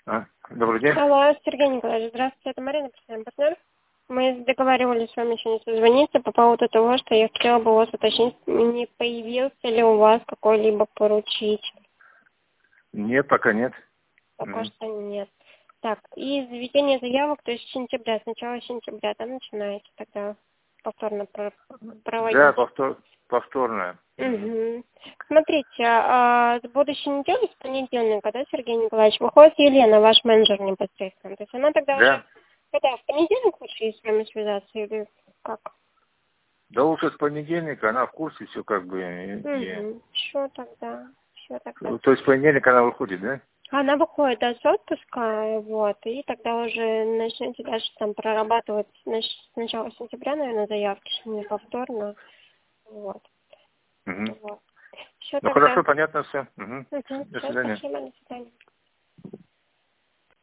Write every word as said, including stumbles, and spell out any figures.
А, добрый день. Алло, Сергей Николаевич, здравствуйте, это Марина, постоянный партнер. Мы договаривались с вами еще не созвониться по поводу того, что я хотела бы у вас уточнить, не появился ли у вас какой-либо поручитель. Нет, пока нет. Пока Мгм. что нет. Так, и заведение заявок, то есть с сентября, с начала сентября, там начинаете тогда повторно про- Да, проводить. повтор, повторная. Угу. Смотрите, а, с будущей недели, с понедельника, да, Сергей Николаевич, выходит Елена, ваш менеджер непосредственно. То есть она тогда уже, Да? когда, в понедельник лучше ей с вами связаться или как? Да лучше с понедельника, она в курсе все как бы. И- и- Угу. Все тогда, все тогда. То есть в понедельник она выходит, да? Она выходит, да, с отпуска, вот, и тогда уже начнете дальше там прорабатывать нач- с начала сентября, наверное, заявки, не повторно, вот, Угу. вот. Все Ну тогда. хорошо, понятно все. Угу. Угу. До Все, свидания. спасибо, до свидания.